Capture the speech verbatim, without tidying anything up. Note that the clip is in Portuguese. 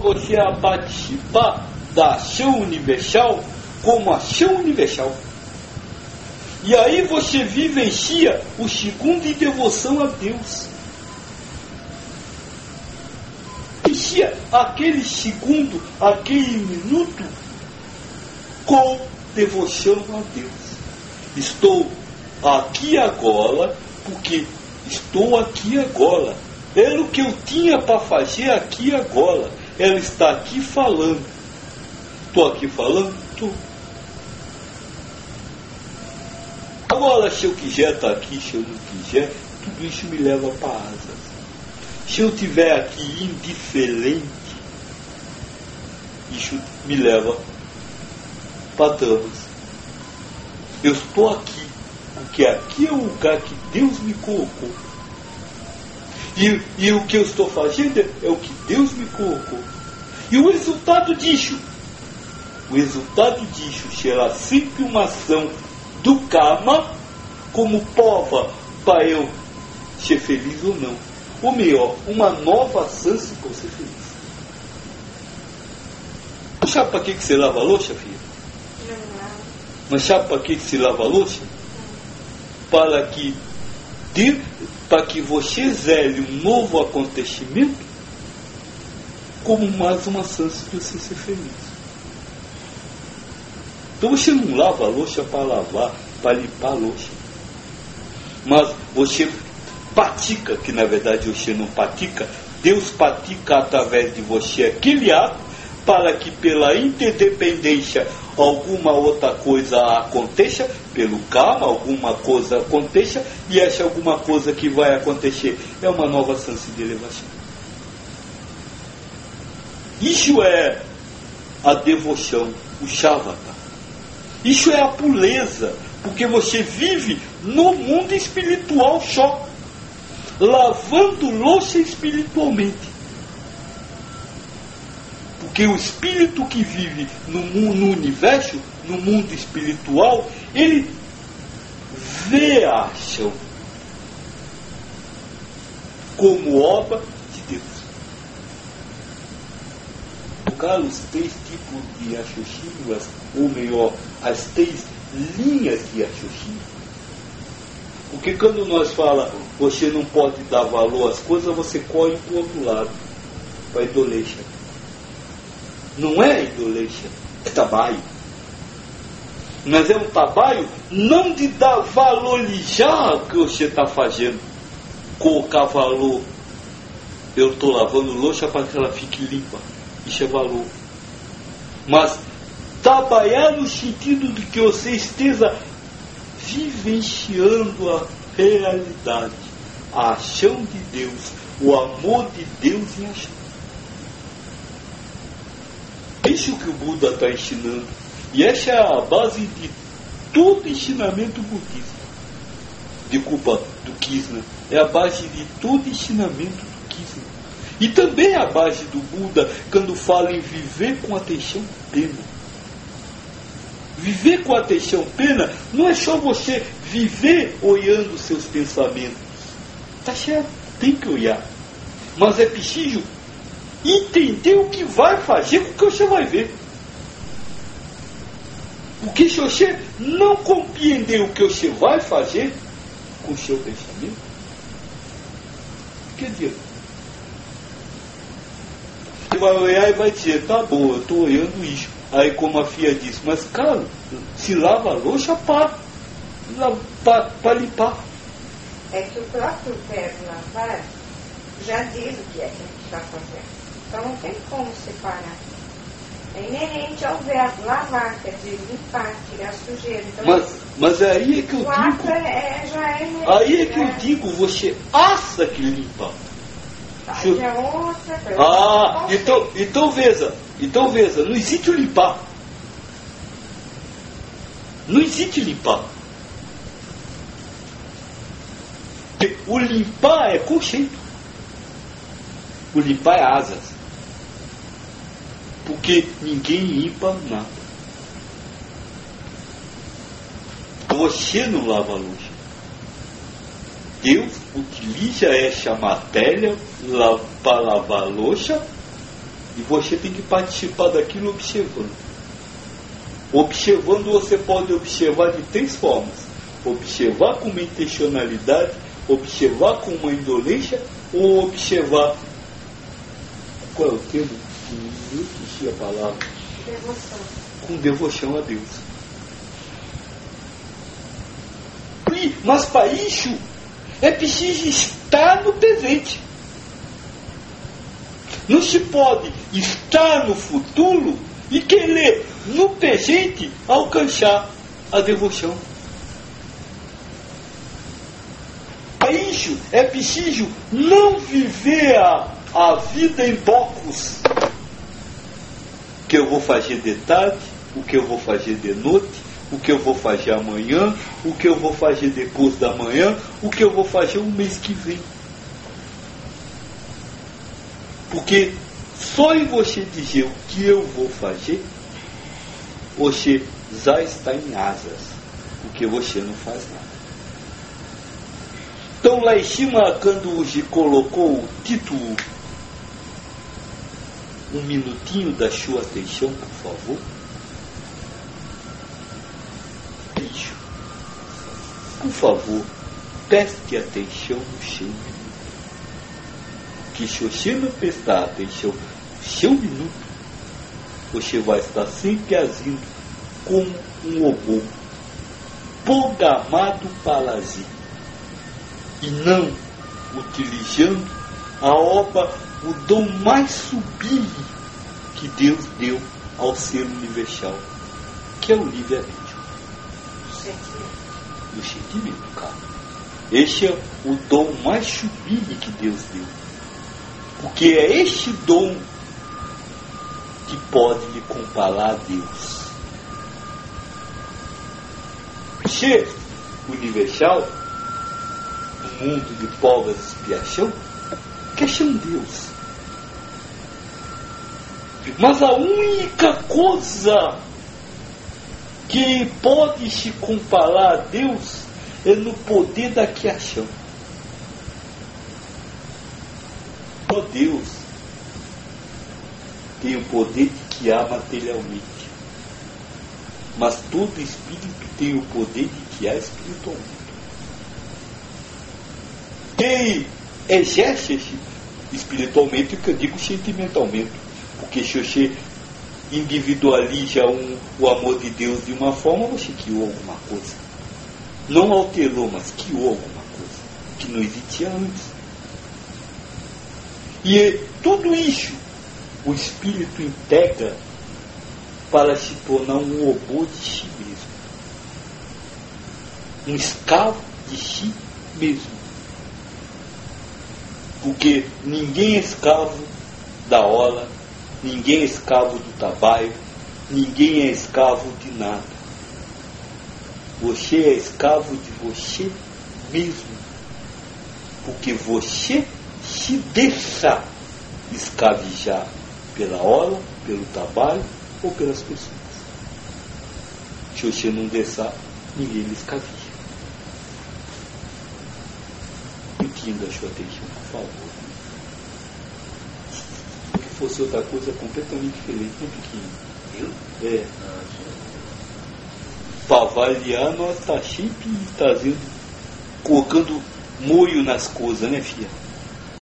você a participar da ação universal como ação universal. E aí você vivencia o segundo em devoção a Deus. Vivencia aquele segundo, aquele minuto com devoção a Deus. Estou aqui agora, porque estou aqui agora. Era o que eu tinha para fazer aqui agora. Ela está aqui falando. Estou aqui falando? Estou. Agora, se eu quiser estar aqui, se eu não quiser, tudo isso me leva para asas. Se eu estiver aqui indiferente, isso me leva para damas. Eu estou aqui, porque aqui é o lugar que Deus me colocou. E, e o que eu estou fazendo é o que Deus me colocou. E o resultado disso, o resultado disso será sempre uma ação do karma como prova para eu ser feliz ou não. Ou melhor, uma nova chance para eu ser feliz. Sabe para que você lava a louça, filha? Não. Mas sabe para que se lava a louça? Para que, de, para que você zele um novo acontecimento como mais uma chance de você ser feliz. Então você não lava a louça para lavar, para limpar a louça. Mas você pratica, que na verdade você não pratica, Deus pratica através de você aquele ato para que pela interdependência alguma outra coisa aconteça, pelo karma alguma coisa aconteça, e essa alguma coisa que vai acontecer é uma nova chance de elevação. Isso é a devoção, o Shavata. Isso é a pureza, porque você vive no mundo espiritual só, lavando louça espiritualmente. Porque o espírito que vive no, no universo, no mundo espiritual, ele vê a ação como obra de Deus. Colocar os três tipos de raciocínio, ou melhor, as três linhas de raciocínio. Porque quando nós falamos, você não pode dar valor às coisas, você corre para o outro lado, para a idolatria. Não é idolatria, é trabalho. Mas é um trabalho não de dar valorizar o que você está fazendo, colocar valor. Eu estou lavando louça para que ela fique limpa. Isso é valor. Mas trabalhar no sentido de que você esteja vivenciando a realidade, a ação de Deus, o amor de Deus em ação. Isso que o Buda está ensinando. E essa é a base de todo ensinamento budista. De culpa do Krishna. É a base de todo ensinamento do Krishna. E também a base do Buda quando fala em viver com atenção plena. Viver com atenção plena não é só você viver olhando seus pensamentos. Tá certo, tem que olhar. Mas é preciso entender o que vai fazer com o que você vai ver. Porque se você não compreender o que você vai fazer com o seu pensamento, que adianta? Você vai olhar e vai dizer, tá bom, eu estou olhando isso. Aí como a filha disse, mas cara, se lava a louça para limpar. É que o próprio verbo lavar já diz o que é que a gente está fazendo. Então não tem como separar. É inerente ao verbo lavar, quer dizer, limpar, tirar sujeira. Então, mas, mas aí é que eu digo. É, já é inerente, aí é que né? eu digo, você acha que limpa. Aí eu... é outra coisa. Ah, então, então veja, então veja, não existe o limpar. Não existe limpar. O limpar é conceito. O limpar é asas. Porque ninguém limpa nada. Você não lava a louça. Deus utiliza essa matéria para lavar a louça E você tem que participar daquilo observando. Observando, você pode observar de três formas. Observar com uma intencionalidade, observar com uma indolência, ou observar... Qual é o termo? Eu esqueci a palavra. Devoção. Com devoção a Deus. Mas para isso, é preciso estar no presente. Não se pode estar no futuro e querer, no presente, alcançar a devoção. Para isso, é preciso não viver a, a vida em blocos. O que eu vou fazer de tarde, o que eu vou fazer de noite, o que eu vou fazer amanhã, o que eu vou fazer depois da manhã, o que eu vou fazer o mês que vem. Porque só em você dizer o que eu vou fazer, você já está em asas, porque você não faz nada. Então lá em cima, quando o colocou o título, um minutinho da sua atenção, por favor. Isso. Por favor, preste atenção no seu minuto. Que se você não prestar atenção no seu minuto, você vai estar sempre agindo como um robô programado para agir e não utilizando a obra, o dom mais sublime que Deus deu ao ser universal, que é o livre-arbítrio. O sentimento, cara. Este é o dom mais sublime que Deus deu. Porque é este dom que pode lhe comparar a Deus. Ser universal, no mundo de provas e expiação, quer ser um Deus. Mas a única coisa que pode se comparar a Deus é no poder da criação. Só Deus tem o poder de criar materialmente. Mas todo espírito tem o poder de criar espiritualmente. Quem exerce espiritualmente, o que eu digo sentimentalmente. Porque se você individualiza um, o amor de Deus de uma forma, você criou alguma coisa. Não alterou, mas criou alguma coisa que não existia antes. E tudo isso o espírito integra para se tornar um robô de si mesmo. Um escravo de si mesmo. Porque ninguém é escravo da hora, ninguém é escravo do trabalho, ninguém é escravo de nada. Você é escravo de você mesmo. Porque você se deixa escravijar pela hora, pelo trabalho ou pelas pessoas. Se você não deixar, ninguém lhe escravija. Entenda a sua atenção, por favor. Se fosse outra coisa completamente diferente, um pouquinho. Viu? É. Para avaliar, nós está sempre trazendo, colocando molho nas coisas, né, filha?